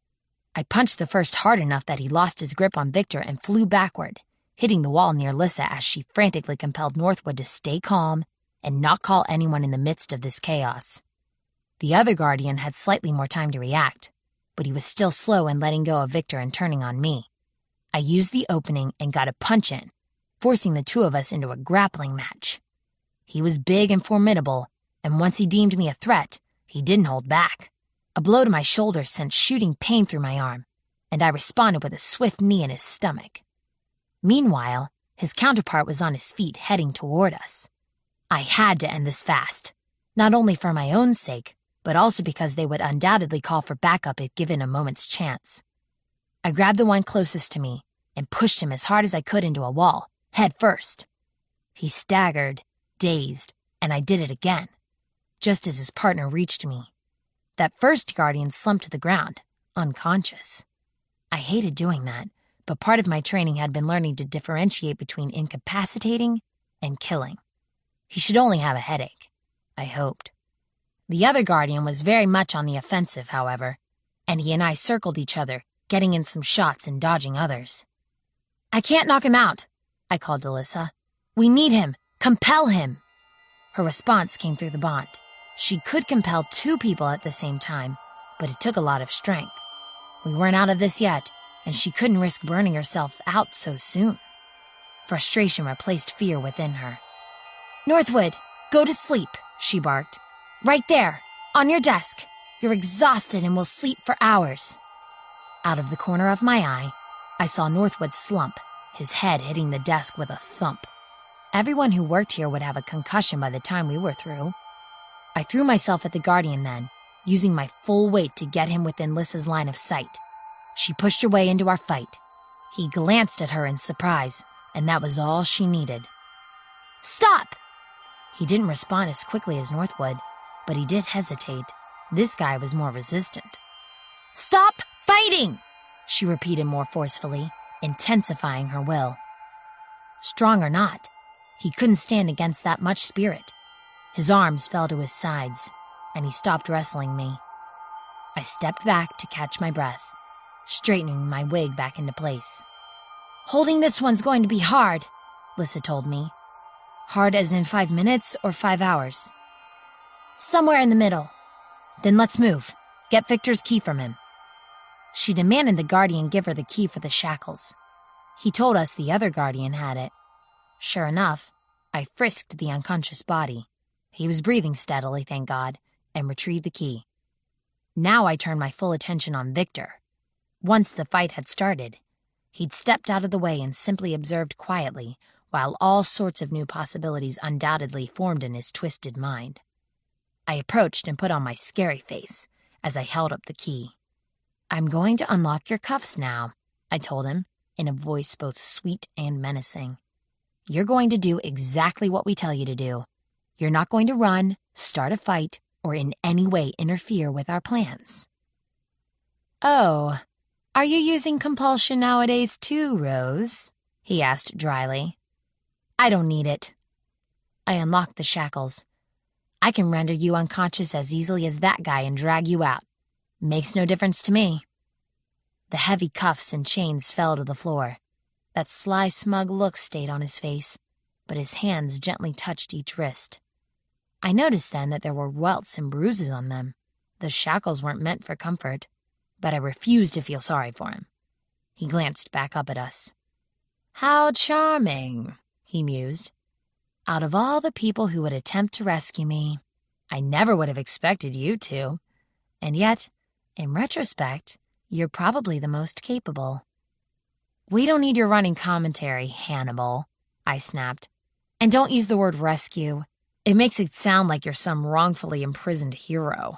I punched the first hard enough that he lost his grip on Victor and flew backward, hitting the wall near Lissa as she frantically compelled Northwood to stay calm and not call anyone in the midst of this chaos. The other guardian had slightly more time to react, but he was still slow in letting go of Victor and turning on me. I used the opening and got a punch in, forcing the two of us into a grappling match. He was big and formidable, and once he deemed me a threat, he didn't hold back. A blow to my shoulder sent shooting pain through my arm, and I responded with a swift knee in his stomach. Meanwhile, his counterpart was on his feet heading toward us. I had to end this fast, not only for my own sake, but also because they would undoubtedly call for backup if given a moment's chance. I grabbed the one closest to me and pushed him as hard as I could into a wall, head first. He staggered, dazed, and I did it again. just as his partner reached me. That first guardian slumped to the ground, unconscious. I hated doing that, but part of my training had been learning to differentiate between incapacitating and killing. He should only have a headache, I hoped. The other guardian was very much on the offensive, however, and he and I circled each other, getting in some shots and dodging others. "I can't knock him out," I called to Lissa. "We need him. Compel him." Her response came through the bond. She could compel two people at the same time, but it took a lot of strength. We weren't out of this yet, and she couldn't risk burning herself out so soon. Frustration replaced fear within her. "Northwood, go to sleep," she barked. "Right there, on your desk. You're exhausted and will sleep for hours." Out of the corner of my eye, I saw Northwood slump, his head hitting the desk with a thump. Everyone who worked here would have a concussion by the time we were through. I threw myself at the guardian then, using my full weight to get him within Lissa's line of sight. She pushed her way into our fight. He glanced at her in surprise, and that was all she needed. "Stop!" He didn't respond as quickly as Northwood, but he did hesitate. This guy was more resistant. "Stop fighting!" she repeated more forcefully, intensifying her will. Strong or not, he couldn't stand against that much spirit. His arms fell to his sides, and he stopped wrestling me. I stepped back to catch my breath, straightening my wig back into place. "Holding this one's going to be hard," Lissa told me. "Hard as in five minutes or five hours?" "Somewhere in the middle." "Then let's move. Get Victor's key from him." She demanded the guardian give her the key for the shackles. He told us the other guardian had it. Sure enough, I frisked the unconscious body. He was breathing steadily, thank God, and retrieved the key. Now I turned my full attention on Victor. Once the fight had started, he'd stepped out of the way and simply observed quietly, while all sorts of new possibilities undoubtedly formed in his twisted mind. I approached and put on my scary face as I held up the key. "I'm going to unlock your cuffs now," I told him, in a voice both sweet and menacing. "You're going to do exactly what we tell you to do. You're not going to run, start a fight, or in any way interfere with our plans." "Oh, are you using compulsion nowadays too, Rose?" he asked dryly. "I don't need it." I unlocked the shackles. "I can render you unconscious as easily as that guy and drag you out. Makes no difference to me." The heavy cuffs and chains fell to the floor. That sly, smug look stayed on his face, but his hands gently touched each wrist. I noticed then that there were welts and bruises on them. The shackles weren't meant for comfort, but I refused to feel sorry for him. He glanced back up at us. "How charming," he mused. "Out of all the people who would attempt to rescue me, I never would have expected you to. And yet, in retrospect, you're probably the most capable." "We don't need your running commentary, Hannibal," I snapped. "And don't use the word rescue. It makes it sound like you're some wrongfully imprisoned hero."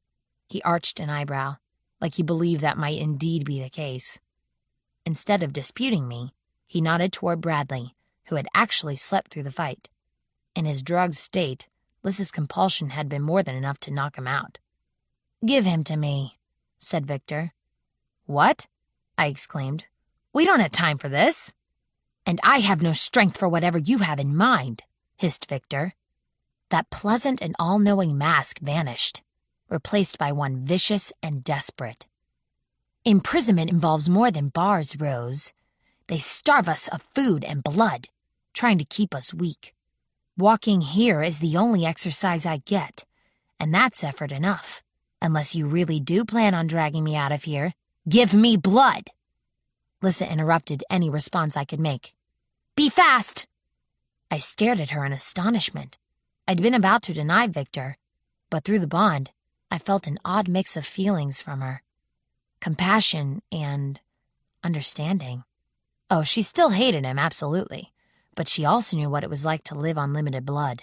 He arched an eyebrow, like he believed that might indeed be the case. Instead of disputing me, he nodded toward Bradley, who had actually slept through the fight. In his drugged state, Lissa's compulsion had been more than enough to knock him out. "Give him to me," said Victor. "What?" I exclaimed. "We don't have time for this." "And I have no strength for whatever you have in mind," hissed Victor. That pleasant and all-knowing mask vanished, replaced by one vicious and desperate. "Imprisonment involves more than bars, Rose. They starve us of food and blood, trying to keep us weak. Walking here is the only exercise I get, and that's effort enough. Unless you really do plan on dragging me out of here, give me blood." Lissa interrupted any response I could make. "Be fast!" I stared at her in astonishment. I'd been about to deny Victor, but through the bond, I felt an odd mix of feelings from her. Compassion and understanding. Oh, she still hated him, absolutely, but she also knew what it was like to live on limited blood.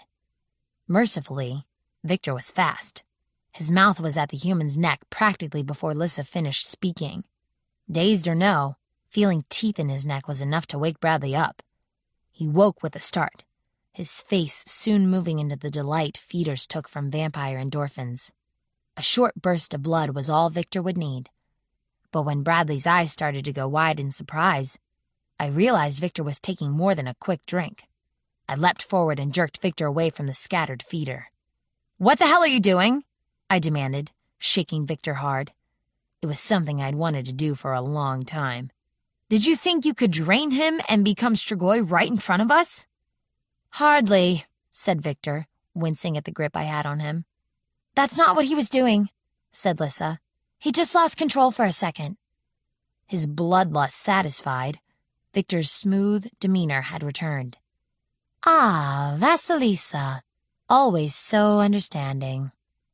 Mercifully, Victor was fast. His mouth was at the human's neck practically before Lissa finished speaking. Dazed or no, feeling teeth in his neck was enough to wake Bradley up. He woke with a start, his face soon moving into the delight feeders took from vampire endorphins. A short burst of blood was all Victor would need. But when Bradley's eyes started to go wide in surprise, I realized Victor was taking more than a quick drink. I leapt forward and jerked Victor away from the scattered feeder. "What the hell are you doing?" I demanded, shaking Victor hard. It was something I'd wanted to do for a long time. "Did you think you could drain him and become Strigoi right in front of us?" "Hardly," said Victor, wincing at the grip I had on him. "That's not what he was doing," said Lissa. "He just lost control for a second." His bloodlust satisfied, Victor's smooth demeanor had returned. "Ah, Vasilisa, always so understanding."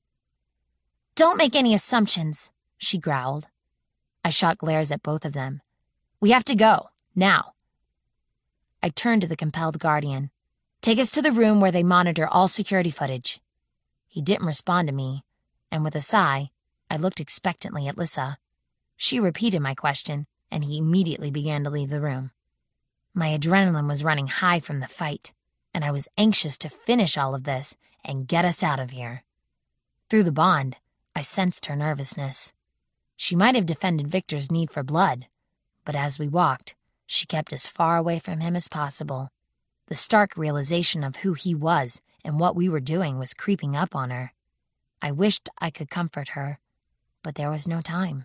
"Don't make any assumptions," she growled. I shot glares at both of them. "We have to go, now." I turned to the compelled guardian. "Take us to the room where they monitor all security footage." He didn't respond to me, and with a sigh, I looked expectantly at Lissa. She repeated my question, and he immediately began to leave the room. My adrenaline was running high from the fight, and I was anxious to finish all of this and get us out of here. Through the bond, I sensed her nervousness. She might have defended Victor's need for blood, but as we walked, she kept as far away from him as possible. The stark realization of who he was and what we were doing was creeping up on her. I wished I could comfort her, but there was no time.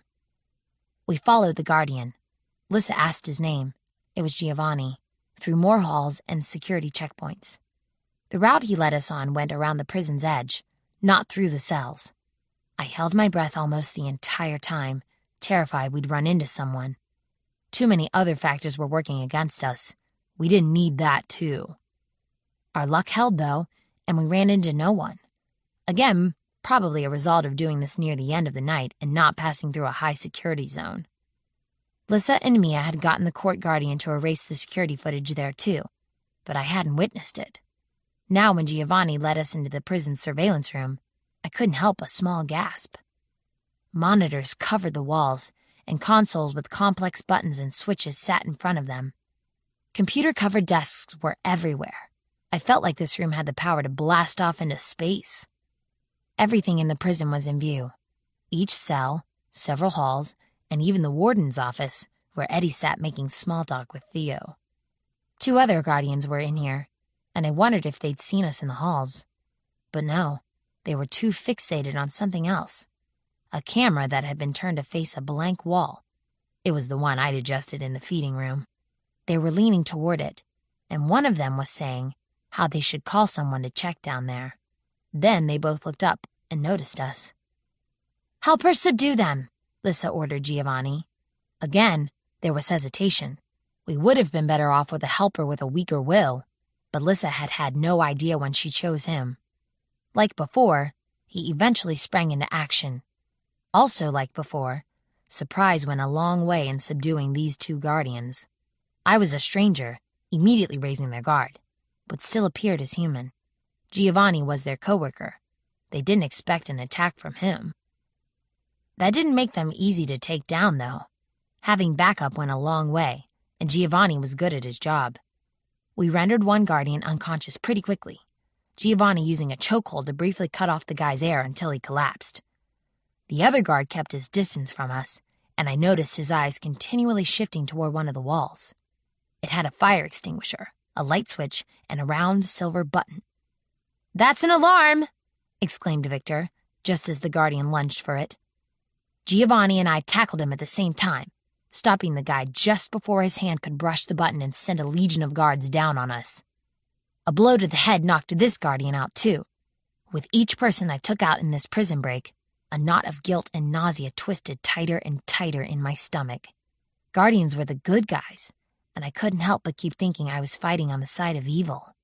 We followed the guardian. Lissa asked his name. It was Giovanni, through more halls and security checkpoints. The route he led us on went around the prison's edge, not through the cells. I held my breath almost the entire time, terrified we'd run into someone. Too many other factors were working against us. We didn't need that, too. Our luck held, though, and we ran into no one. Again, probably a result of doing this near the end of the night and not passing through a high-security zone. Lissa and Mia had gotten the court guardian to erase the security footage there, too, but I hadn't witnessed it. Now when Giovanni led us into the prison's surveillance room, I couldn't help a small gasp. Monitors covered the walls, and consoles with complex buttons and switches sat in front of them. Computer-covered desks were everywhere. I felt like this room had the power to blast off into space. Everything in the prison was in view. Each cell, several halls, and even the warden's office, where Eddie sat making small talk with Theo. Two other guardians were in here, and I wondered if they'd seen us in the halls. But no, they were too fixated on something else. A camera that had been turned to face a blank wall. It was the one I'd adjusted in the feeding room. They were leaning toward it, and one of them was saying how they should call someone to check down there. Then they both looked up and noticed us. "Help her subdue them," Lissa ordered Giovanni. Again, there was hesitation. We would have been better off with a helper with a weaker will, but Lissa had had no idea when she chose him. Like before, he eventually sprang into action. Also like before, surprise went a long way in subduing these two guardians. I was a stranger, immediately raising their guard, but still appeared as human. Giovanni was their coworker. They didn't expect an attack from him. That didn't make them easy to take down, though. Having backup went a long way, and Giovanni was good at his job. We rendered one guardian unconscious pretty quickly, Giovanni using a chokehold to briefly cut off the guy's air until he collapsed. The other guard kept his distance from us, and I noticed his eyes continually shifting toward one of the walls. It had a fire extinguisher, a light switch, and a round silver button. "That's an alarm!" exclaimed Victor, just as the guardian lunged for it. Giovanni and I tackled him at the same time, stopping the guy just before his hand could brush the button and send a legion of guards down on us. A blow to the head knocked this guardian out, too. With each person I took out in this prison break, a knot of guilt and nausea twisted tighter and tighter in my stomach. Guardians were the good guys, and I couldn't help but keep thinking I was fighting on the side of evil.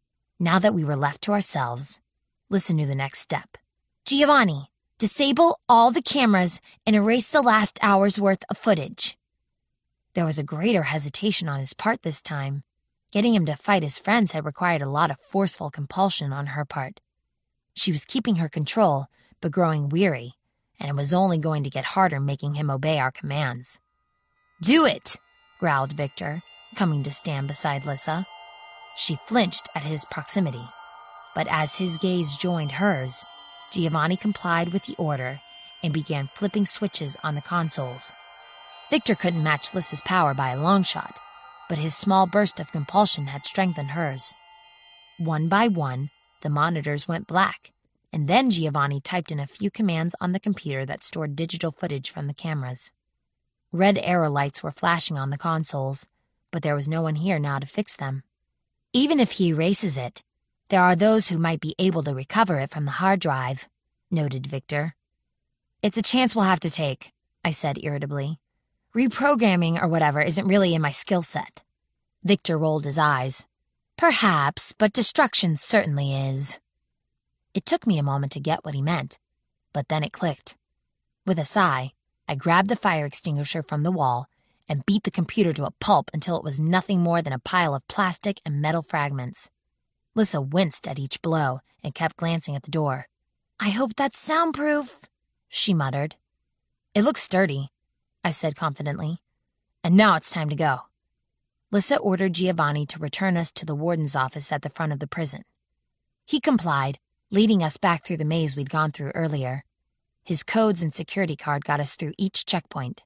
Now that we were left to ourselves, listen to the next step. "Giovanni, disable all the cameras and erase the last hour's worth of footage." There was a greater hesitation on his part this time. Getting him to fight his friends had required a lot of forceful compulsion on her part. She was keeping her control, but growing weary, and it was only going to get harder making him obey our commands. "Do it," growled Victor, coming to stand beside Lissa. She flinched at his proximity, but as his gaze joined hers, Giovanni complied with the order and began flipping switches on the consoles. Victor couldn't match Lissa's power by a long shot, but his small burst of compulsion had strengthened hers. One by one, the monitors went black, and then Giovanni typed in a few commands on the computer that stored digital footage from the cameras. Red arrow lights were flashing on the consoles, but there was no one here now to fix them. Even if he erases it, there are those who might be able to recover it from the hard drive, noted Victor. It's a chance we'll have to take, I said irritably. Reprogramming or whatever isn't really in my skill set. Victor rolled his eyes. Perhaps, but destruction certainly is. It took me a moment to get what he meant, but then it clicked. With a sigh, I grabbed the fire extinguisher from the wall and beat the computer to a pulp until it was nothing more than a pile of plastic and metal fragments. Lissa winced at each blow and kept glancing at the door. I hope that's soundproof, she muttered. It looks sturdy, I said confidently. And now it's time to go. Lissa ordered Giovanni to return us to the warden's office at the front of the prison. He complied, leading us back through the maze we'd gone through earlier. His codes and security card got us through each checkpoint.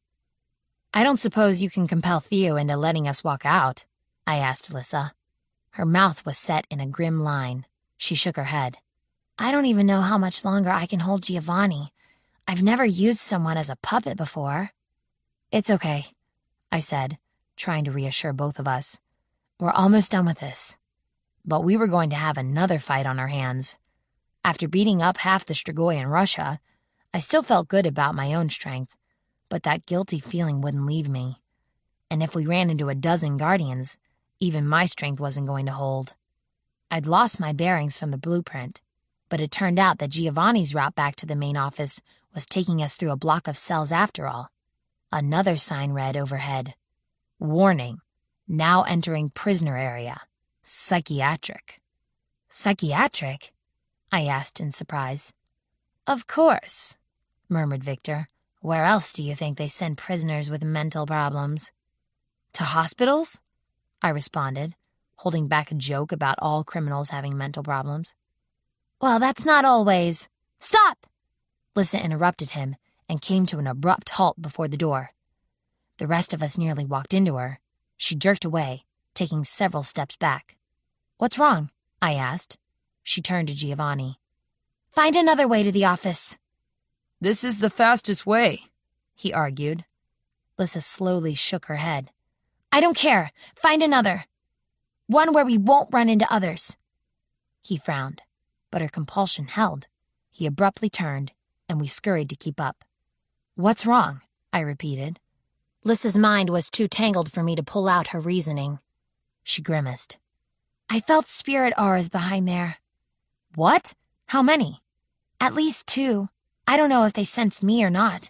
I don't suppose you can compel Theo into letting us walk out, I asked Lissa. Her mouth was set in a grim line. She shook her head. I don't even know how much longer I can hold Giovanni. I've never used someone as a puppet before. It's okay, I said, trying to reassure both of us. We're almost done with this. But we were going to have another fight on our hands. After beating up half the Strigoi in Russia, I still felt good about my own strength, but that guilty feeling wouldn't leave me. And if we ran into a dozen Guardians, even my strength wasn't going to hold. I'd lost my bearings from the blueprint, but it turned out that Giovanni's route back to the main office was taking us through a block of cells after all. Another sign read overhead. Warning, now entering prisoner area. Psychiatric. Psychiatric? I asked in surprise. Of course, murmured Victor. Where else do you think they send prisoners with mental problems? To hospitals? I responded, holding back a joke about all criminals having mental problems. Well, that's not always. Stop! Lissa interrupted him and came to an abrupt halt before the door. The rest of us nearly walked into her. She jerked away, taking several steps back. What's wrong? I asked. She turned to Giovanni. Find another way to the office. This is the fastest way, he argued. Lissa slowly shook her head. I don't care. Find another. One where we won't run into others. He frowned, but her compulsion held. He abruptly turned, and we scurried to keep up. What's wrong? I repeated. Lissa's mind was too tangled for me to pull out her reasoning. She grimaced. I felt spirit auras behind there. What? How many? At least two. I don't know if they sensed me or not.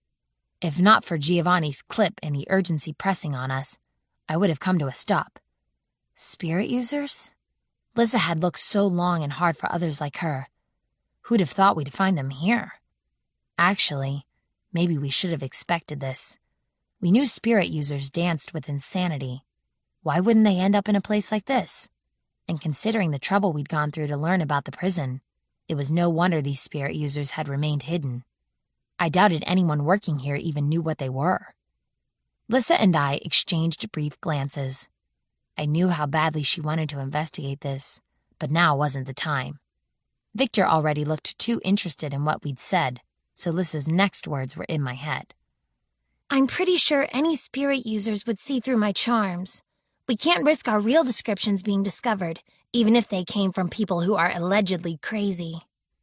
If not for Giovanni's clip and the urgency pressing on us, I would have come to a stop. Spirit users? Lissa had looked so long and hard for others like her. Who'd have thought we'd find them here? Actually, maybe we should have expected this. We knew spirit users danced with insanity. Why wouldn't they end up in a place like this? And considering the trouble we'd gone through to learn about the prison, it was no wonder these spirit users had remained hidden. I doubted anyone working here even knew what they were. Lissa and I exchanged brief glances. I knew how badly she wanted to investigate this, but now wasn't the time. Victor already looked too interested in what we'd said, so Lissa's next words were in my head. I'm pretty sure any spirit users would see through my charms. We can't risk our real descriptions being discovered, even if they came from people who are allegedly crazy.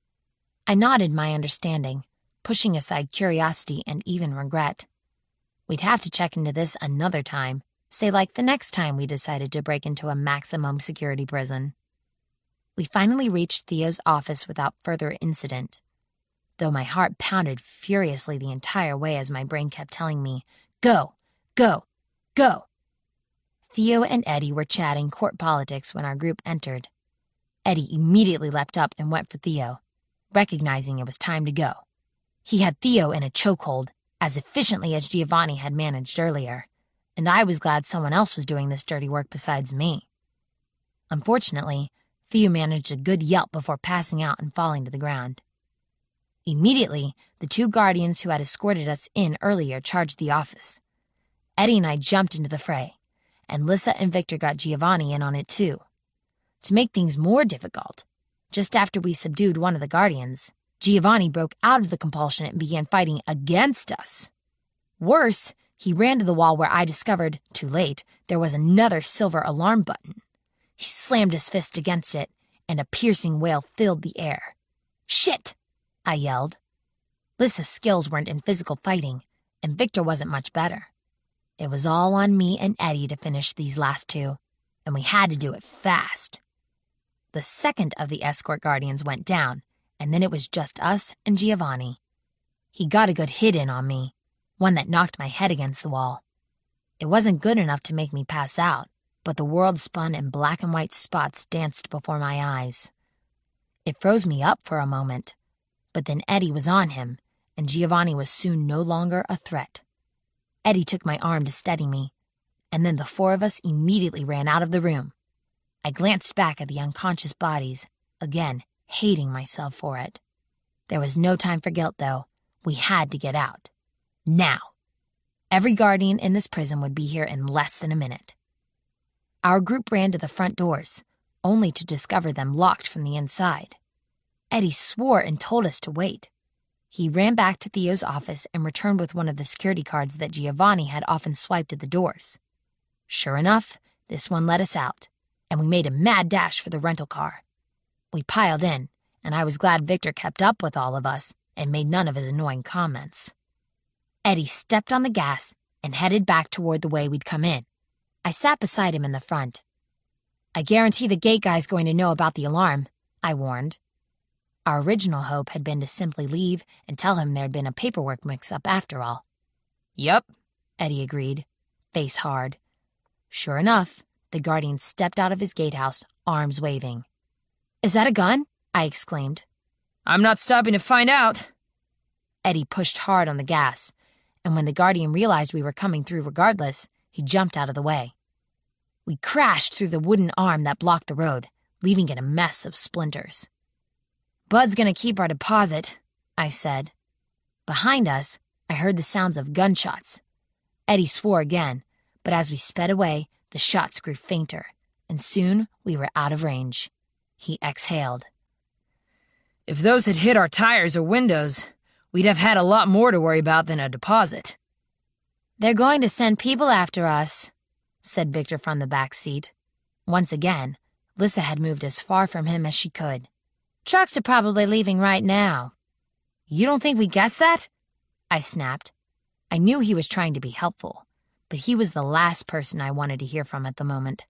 I nodded my understanding, pushing aside curiosity and even regret. We'd have to check into this another time, say like the next time we decided to break into a maximum security prison. We finally reached Theo's office without further incident, though my heart pounded furiously the entire way as my brain kept telling me, go, go, go. Theo and Eddie were chatting court politics when our group entered. Eddie immediately leapt up and went for Theo, recognizing it was time to go. He had Theo in a chokehold, as efficiently as Giovanni had managed earlier, and I was glad someone else was doing this dirty work besides me. Unfortunately, Theo managed a good yelp before passing out and falling to the ground. Immediately, the two guardians who had escorted us in earlier charged the office. Eddie and I jumped into the fray, and Lissa and Victor got Giovanni in on it too. To make things more difficult, just after we subdued one of the guardians, Giovanni broke out of the compulsion and began fighting against us. Worse, he ran to the wall where I discovered, too late, there was another silver alarm button. He slammed his fist against it, and a piercing wail filled the air. "Shit!" I yelled. Lissa's skills weren't in physical fighting, and Victor wasn't much better. It was all on me and Eddie to finish these last two, and we had to do it fast. The second of the escort guardians went down, and then it was just us and Giovanni. He got a good hit in on me, one that knocked my head against the wall. It wasn't good enough to make me pass out, but the world spun and black and white spots danced before my eyes. It froze me up for a moment, but then Eddie was on him, and Giovanni was soon no longer a threat. Eddie took my arm to steady me, and then the four of us immediately ran out of the room. I glanced back at the unconscious bodies, again hating myself for it. There was no time for guilt, though. We had to get out. Now. Every guardian in this prison would be here in less than a minute. Our group ran to the front doors, only to discover them locked from the inside. Eddie swore and told us to wait. He ran back to Theo's office and returned with one of the security cards that Giovanni had often swiped at the doors. Sure enough, this one let us out, and we made a mad dash for the rental car. We piled in, and I was glad Victor kept up with all of us and made none of his annoying comments. Eddie stepped on the gas and headed back toward the way we'd come in. I sat beside him in the front. "I guarantee the gate guy's going to know about the alarm," I warned. Our original hope had been to simply leave and tell him there'd been a paperwork mix-up after all. "Yup," Eddie agreed, face hard. Sure enough, the guardian stepped out of his gatehouse, arms waving. "Is that a gun?" I exclaimed. "I'm not stopping to find out." Eddie pushed hard on the gas, and when the guardian realized we were coming through regardless, he jumped out of the way. We crashed through the wooden arm that blocked the road, leaving it a mess of splinters. "Bud's gonna keep our deposit," I said. Behind us, I heard the sounds of gunshots. Eddie swore again, but as we sped away, the shots grew fainter, and soon we were out of range. He exhaled. "If those had hit our tires or windows, we'd have had a lot more to worry about than a deposit." "They're going to send people after us," said Victor from the back seat. Once again, Lissa had moved as far from him as she could. "Trucks are probably leaving right now." "You don't think we guessed that?" I snapped. I knew he was trying to be helpful, but he was the last person I wanted to hear from at the moment.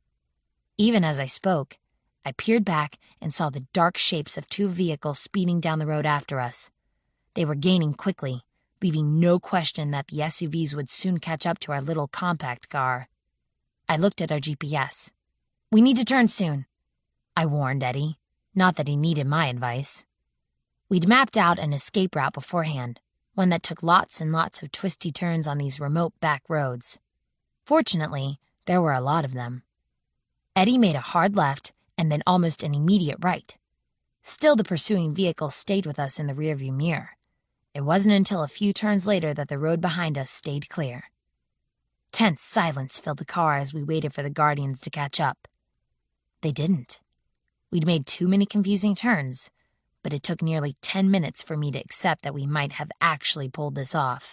Even as I spoke, I peered back and saw the dark shapes of two vehicles speeding down the road after us. They were gaining quickly, leaving no question that the S U Vs would soon catch up to our little compact car. I looked at our G P S. "We need to turn soon," I warned Eddie, not that he needed my advice. We'd mapped out an escape route beforehand, one that took lots and lots of twisty turns on these remote back roads. Fortunately, there were a lot of them. Eddie made a hard left and then almost an immediate right. Still, the pursuing vehicle stayed with us in the rearview mirror. It wasn't until a few turns later that the road behind us stayed clear. Tense silence filled the car as we waited for the guardians to catch up. They didn't. We'd made too many confusing turns, but it took nearly ten minutes for me to accept that we might have actually pulled this off.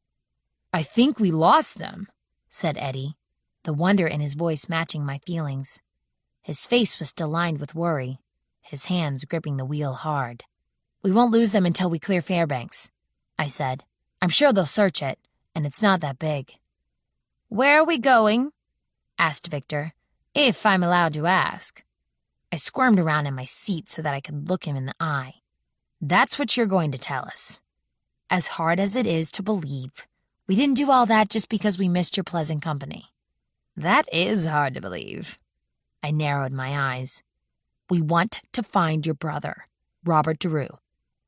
"I think we lost them," said Eddie, the wonder in his voice matching my feelings. His face was still lined with worry, his hands gripping the wheel hard. "We won't lose them until we clear Fairbanks," I said. "I'm sure they'll search it, and it's not that big." "Where are we going?" asked Victor, "if I'm allowed to ask." I squirmed around in my seat so that I could look him in the eye. "That's what you're going to tell us. As hard as it is to believe, we didn't do all that just because we missed your pleasant company." "That is hard to believe." I narrowed my eyes. "We want to find your brother, Robert Drew."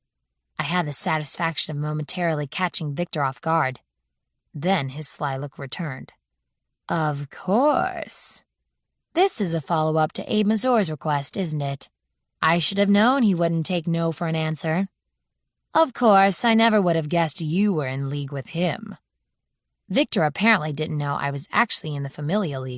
I had the satisfaction of momentarily catching Victor off guard. Then his sly look returned. "Of course." This is a follow-up to Abe Mazur's request, isn't it? I should have known he wouldn't take no for an answer. Of course, I never would have guessed you were in league with him. Victor apparently didn't know I was actually in the Familia League